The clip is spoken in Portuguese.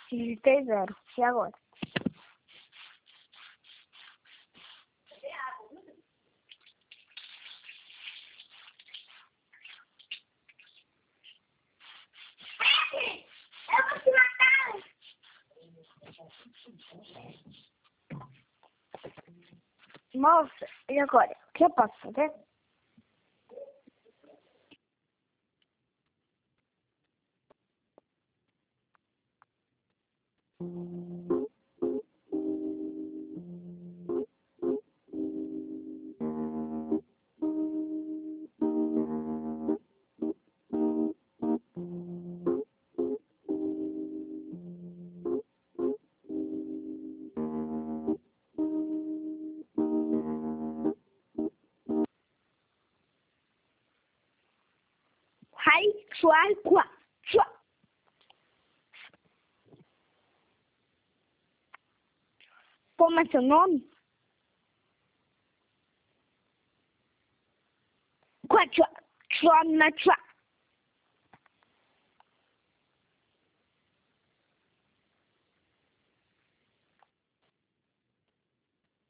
Digitei 0. E agora? Eu vou te matar! Moça, e agora? O que eu posso fazer? Hai, chuai, qua, chua. Como é seu nome? Qua, chua, chua, na, chua.